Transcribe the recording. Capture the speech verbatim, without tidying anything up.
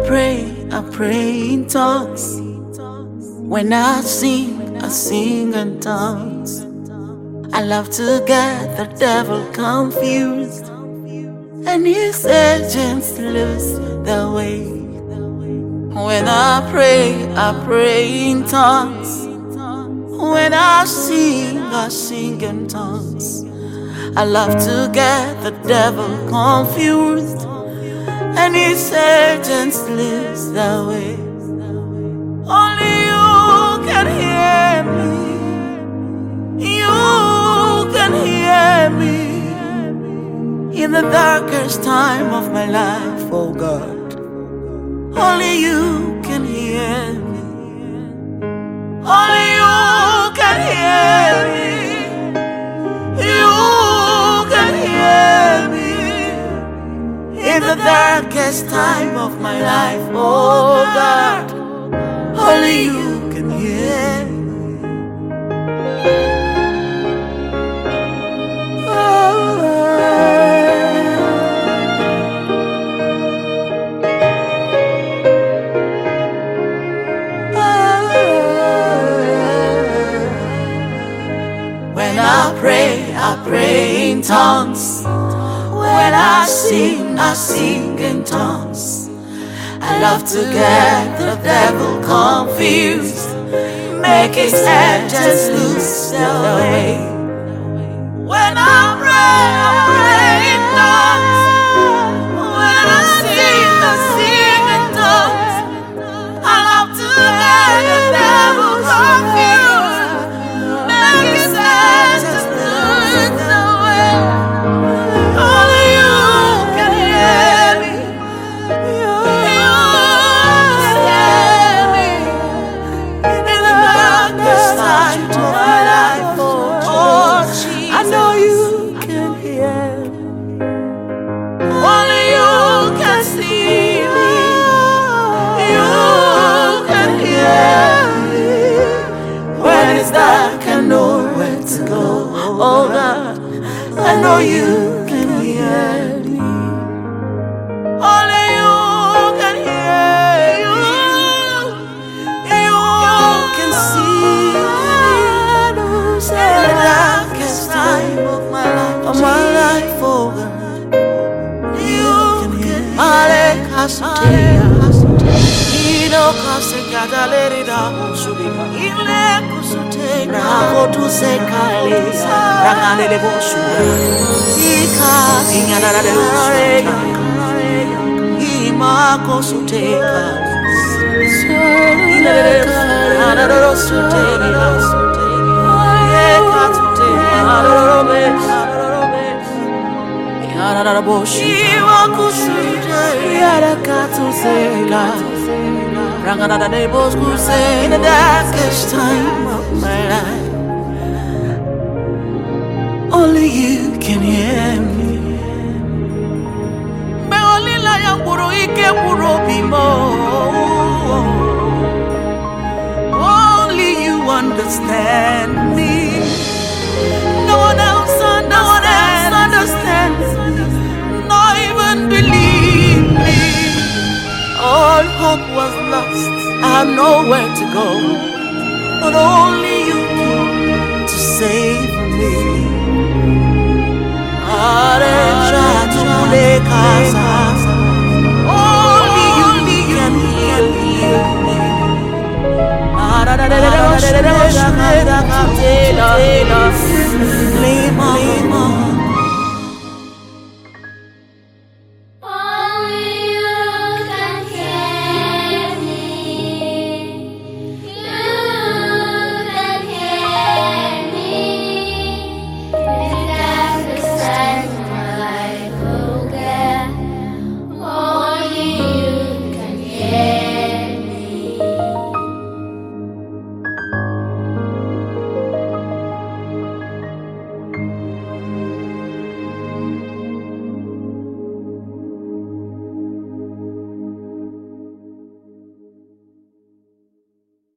pray, I pray in tongues. When I sing, I sing in tongues. I love to get the devil confused and his agents lose their way. When I pray, I pray in tongues. When I sing, I sing in tongues. I love to get the devil confused and his agents lose their way. Only you can hear me. You can hear me in the darkest time of my life, oh God. Only you can hear me. Only you can hear me. You can hear me in the darkest time of my life, oh God. Only you can hear me. When I pray, I pray in tongues. When I sing, I sing in tongues. I love to get the devil confused, make his agents lose their way. When I pray, I pray in tongues. When I sing, I sing in tongues. I love to get the devil confused, make his agents lose their way. Only you can hear me. You can hear me in the darkest time of my life. Oh, Jesus, I know you can hear me. Only you can see me. You can hear me when it's dark and nowhere to go. Oh God, I know you can hear me. Only you can hear you. You can see me in the darkest time of my life, of my life, oh God. You can hear me. Ale Castea, Ino Casegata, Lerida, Subica, Ile Cusute, Ravo to Secali, Ragane de Bosua, Ika, Inana de Rega, Ima Cosuteca, Ina de Rosute, in the darkest time of my life, only you can hear me. Me only la yang puro ike puro bimo. Only you understand me. No one else, no one else understands me. Not even believe me. All hope was lost. I have nowhere to go, but only you came to save me. Only you can heal me. Lean